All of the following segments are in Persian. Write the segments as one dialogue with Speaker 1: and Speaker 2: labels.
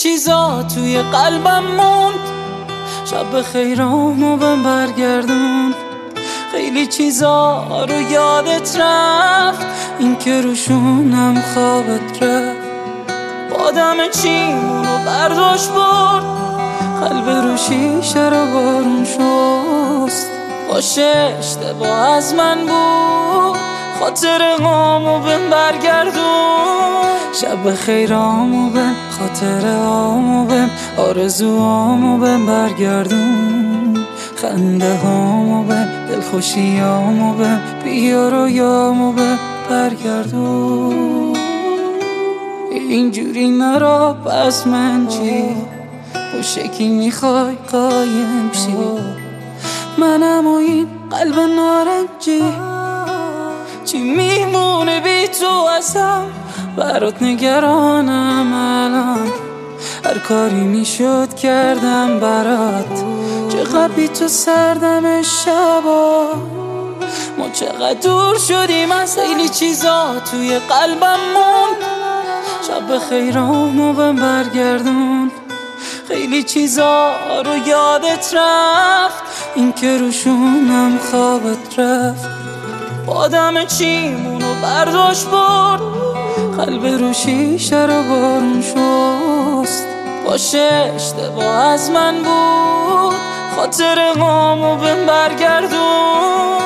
Speaker 1: چیزا توی قلبم موند. شب خیرامو بهم برگردون. خیلی چیزا رو یادت رفت، این که روشونم خوابت رفت. بادم چیمونو برداشت برد، قلب رو شیشه رو بارون شست. باشه اشتباه از من بود، خاطر هامو بهم برگردون. شب خیرامو بهم، خاطر هامو بهم، آرزوهامو بهم برگردون. خنده هامو بهم، دلخوشیامو بهم، بیا رویامو بهم برگردون. اینجوری نرا پس من چی؟ باشه کی میخوای قایم شی؟ منم و این قلب نارنجی، چی میمونه بی تو ازم؟ برات نگرانم الان، هر کاری میشد کردم برات. چقدر بی تو سردم شبا، ما چقدر دور شدیم از خیلی چیزا توی قلبم موند. شب خیرامو بهم برگردون. خیلی چیزا رو یادت رفت، این که روشونم خوابت رفت. بادم چیمونو برداشت برد، قلب رو شیشه رو بارون شست. باشه اشتباه از من بود، خاطر هامو بهم برگردون.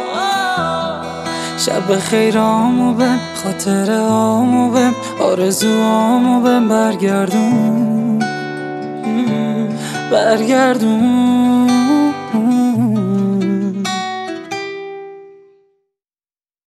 Speaker 1: شب خیرامو بهم، خاطر هامو بهم، آرزوهامو بهم برگردون. برگردون.